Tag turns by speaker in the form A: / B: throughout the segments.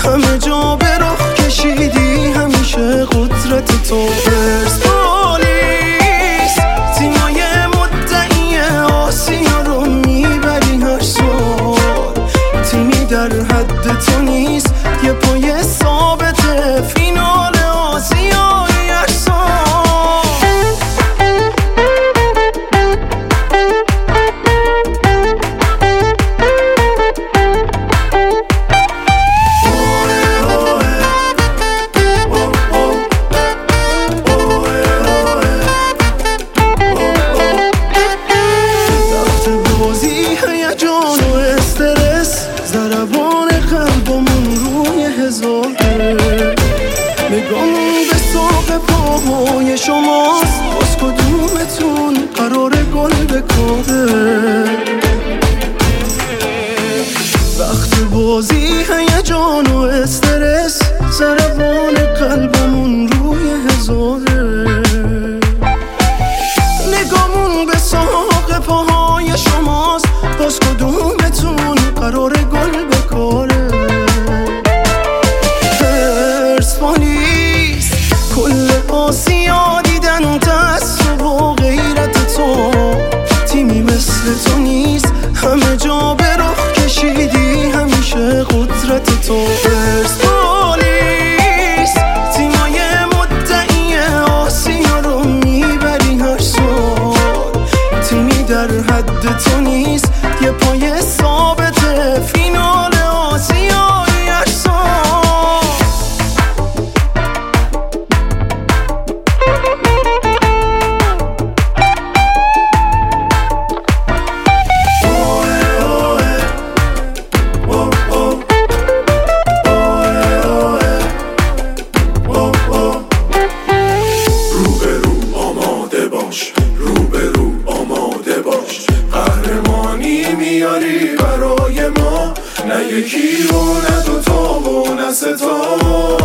A: همه جا به رخ کشیدی، همیشه قدرت تو. پرسپولیس تیمای مدعی آسیا رو میبری هر سال، تیمی در حد تو نیست، یه پای ثابت فینال آسیای هر سال. ضربان قلبمون روی هزاره، نگامون به ساق پاهای شماست، باز کدومتون قراره گل بکاره. وقت بازی هیجان و استرس، ضربان قلبمون روی هزاره، نگامون به ساق پاهای شماست، باز کدومتون قراره گل بکاره. پرسپولیس کل آسیا دیدن تعصب و غیرت تو، تیمی مثل تو نیست، همه جا به رخ کشیدی، همیشه قدرت تو. پرسپولیس تیمای مدعی آسیا رو میبری هر سال، تیمی در حد تو نیست، یه پای ثابت فینال آسیای هر سال.
B: روبرو آماده باش، روبرو آماده باش، قهرمانی میاری برای ما، نه یکی و نه دوتا و نه ستا،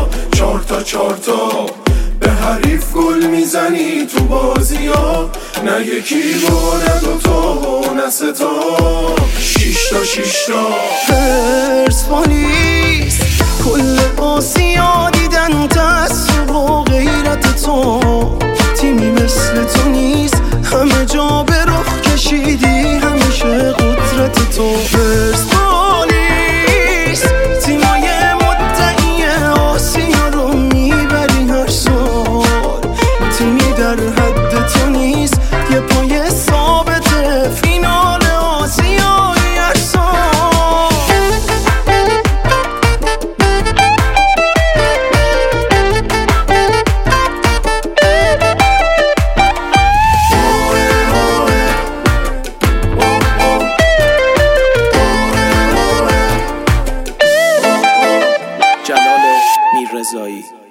B: چارتا به حریف گل میزنی تو بازی ها، نه یکی و نه دوتا و نه ستا، شیشتا.
A: پرسپولیس کل آسیا دیدن تعصب و غیرت تو، تیمی مثل تو نیست، همه جا به رخ کشیدی، همیشه قدرت تو. پرسپولیس تیمای مدعی آسیا رو میبری هر سال، تیمی در حد تو نیست، یه پای ثابت فینال آسیای هر سال.
C: جلال میررضایی.